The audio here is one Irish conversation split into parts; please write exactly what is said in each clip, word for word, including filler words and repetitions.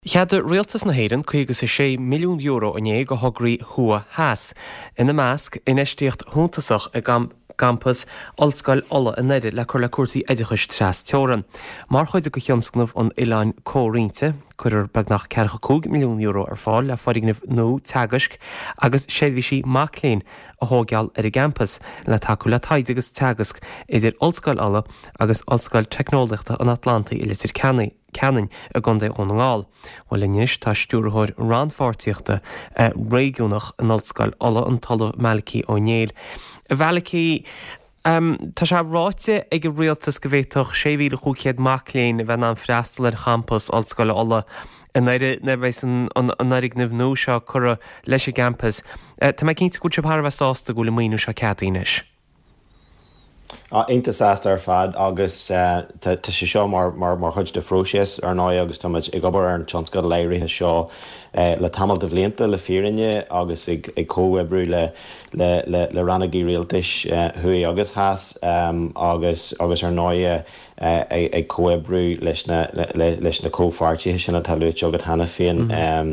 Cheadar rialtas na héireann chuige sa sé milliún euro inné go hograí thua theas. Ina measc inistíocht thúntasach a gam campus Ollscoil Olla in Neidir le chuir le cuasaí oideachais tras teorann. Mar chuide go cheonscnamh an Oileáin Cóirinnte, chuir beagnach cearcha cúig milliún euro ar fáil le foighninmh nó teagaisc agus séadhí sí mac léinn a thógeall ar a campus le taú le taid agus teagasc idir Ollscoil Olla agus Ollscoil Technoliachta an Atlanta i litir Cannaí. Canan a gunda ón ngáil. Bhfuil inis tá stúrthir ranfáirtíochta a réigiúnach an Ollscoil Olla an talamh Malachi O'Neill. A Malachi, um, tá sé ráite ag go rialtas go bhhéadach sé mhíle chúcéad mac léinn a bheith an freastal ar campus Ollscoil Olla in éidir nebhéis an éirig nimhnú seo chura leis a campus. Tá mé cinnte gúte par bheásta go le míú seo ceadaínis. Intas as ar fad agus tá sé seo mar mar chuid de fróisias ar ná agus táid ag gobar ar an tionscad léirithe seo le tamil de bhlianta le fírinne agus ag cówebrú le le rannaí rialtais thuí agus theas agus agus ar náide ag cówebrú leis na cófáirtí sinna talúte agad hena féin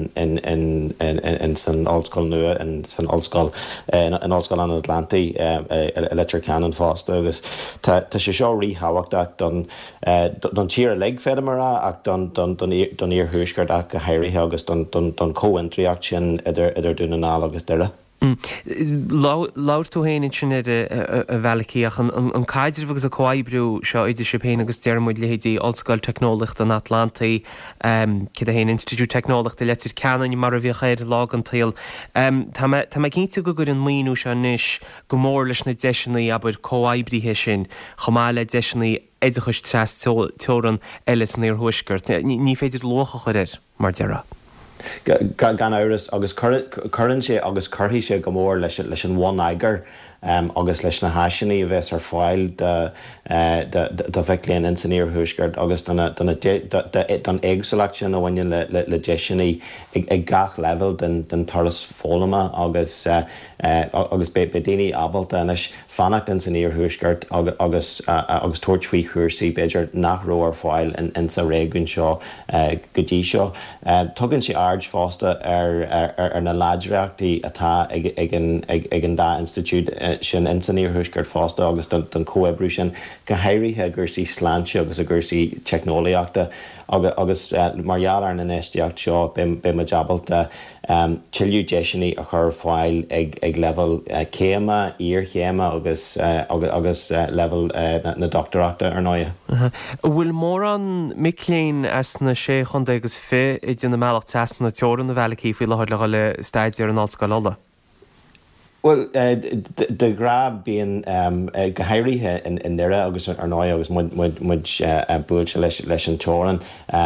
in san Ollscoil nua in san Ollscoil in Ollscoil an Atlantaí electric canon fásta agus tá sé seo ríthhachtach don tíar a leg fedamara ach don íor thuúsgart ach go hairithe agus don cóintriacht sin idir dúna ná agus deire. Lair tú héanaine sin a bhealachíach an caidir agus a coibrú seo idir sé péin agus dearmid lehéadí Ollscoil Technoliachta an Atlantaí cid a héana Institute Technoliachta letir Cannaí mar a bhí chéir lá an taal. Tá mé cinnte go gur an míú se níos go mór leis na deisinaí aber coibríthe sin chomá le deisinaí oideachais tras teorann eiles níor thuisgurt. Ní féidir locha chuir mar deara. Gan áras agus chuann sé agus curthaí sé go mór leis an bhain aigear agus leis na haiseannaí a bheits ar fáil do bheith léon in san íor thuisgart agus don éagsúlacht sin a bhaine le deisinaí ag gach level den taras fólama agus agus be daoine abalta inis fannacht in san íor thuisgart agus agus tuairtfuí chuirsaí beidir nach ró ar fáil in sa réigiún seo go dtí seo. Tugann sé ard fásta ar na láidireachtaí atá ag an dá institút sin in san íor thuisgart fásta agus don cówebrú sin go hairithe gursaí sláinte agus a gursaí technoliaachta agus margheall ar na neisteacht seo be ma jabalta tiiliú deisinaí a chur fáil ag level céama, íor chéama agus agus level na doctorachta ar náide. Bhfuil mór an micléin as na sé chunda agus fé i dtí na meach teas na teorann na bhealachaí faoi lethir le le staidir an Ollscoil Olla? Well, de gra bíon go hairithe in nire agus ar náide agus muid buid leis an teorann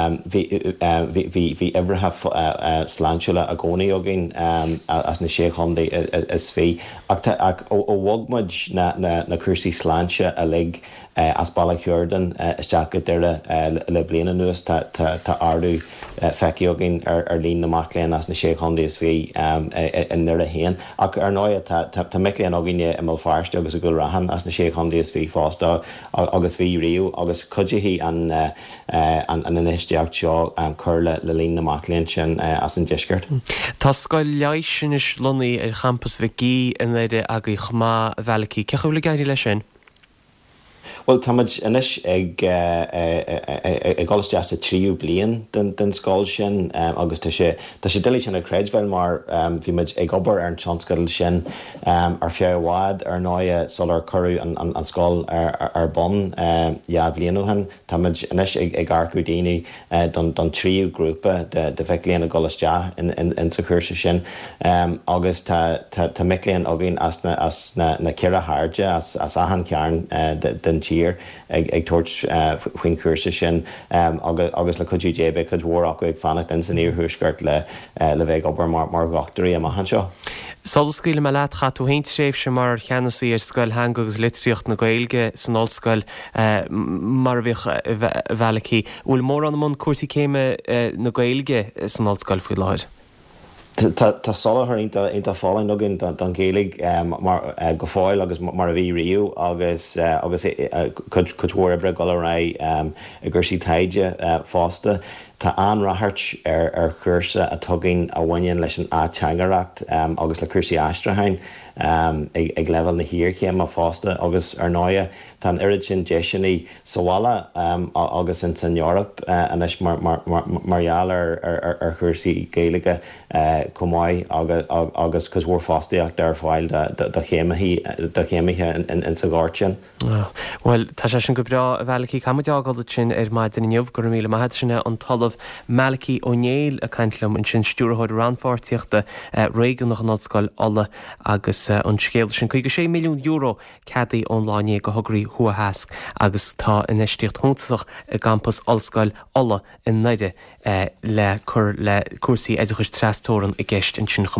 bhí ibrithe sláintiúla a gcónaí agin as na sé chundaí is fí ach ó bhagmuid na cuasaí sláinte a lig as bailach Jordan isteach go deire le bliana nuas tá ardú feici agin ar líon na mac léinn as na sé chundaí is fí in nire héan ach ar náide tá micléan agine i mó fearste agus a go rahan as na sé chundaí is fí fásta agus bhí riú agus cuidihí an inisteacht seo chur le líon na mac léinn sin as an disgurt. Tá scoil leis sin is Lonnaí ar campus Bhí in éidir aga chumá bhealachaí. Ceach bhfuil gaiirí leis sin? Well, táid inis ag gálasteas a tríú bliain den scáil sin agus tá sé dilí sin a creidhfuil mar bhí muid ag obair ar an tionscadal sin ar feabhád ar náide solar curú an scáil ar bon ja blianúhan táid inis ag arcú daoine don tríú grúpa de bheith léana a gálastea in sa chuirsa sin agus tá micléan agin as na ceire háirde as ahan cearn den tír ag tuairt faoin cuirsa sin agus le cuidú débe chud mhór acu ag fannacht in san íor thuisgart le bheith obair mar gachtarí a maihan seo. Solas scaoile me leat chatú haint séibh sem mar cheannasaí ar scoil hang agus litríocht na Gaeilge san Ollscoil mar a bhíoch bhealachaí. Bhfuil mór an món cuasaí céime na Gaeilge san Ollscoil faoi láir? Tá solathair ionta fálainn agin don géalaigh go fáil agus mar a bhí riú agus agus chuidhór bre go ra i gcursí taide fásta. Tá anrathart ar ar chuirsa a tugainn a bhaineann leis an áteangaracht agus le cursaí Astrahain ag leibhal na hiorchéim a fásta agus ar náide tá an irid sin deisianí Sawala agus in san Eorop anis margheall ar chuirsaí géalaige cumáid agus cos bhór fástaíocht ar fáil do chéimithe in sa gáirtin. Well, tá sé sin go bra a bhealaí camadeágáil sin ar maid in inniuh gur míle maithe sinna an talamh Malachi O'Neill a caiintlumm in sin stúrathid ranfáirtíochta réigean nach an ollscoil alla agus an scéal sin chuige sé milliún euro cadaí ónláine go thugraí thuathas agus tá in isteocht thuntasach i campus ollscoil alla in naide le chur le cuasaí éideachais trastóran i gceist in sin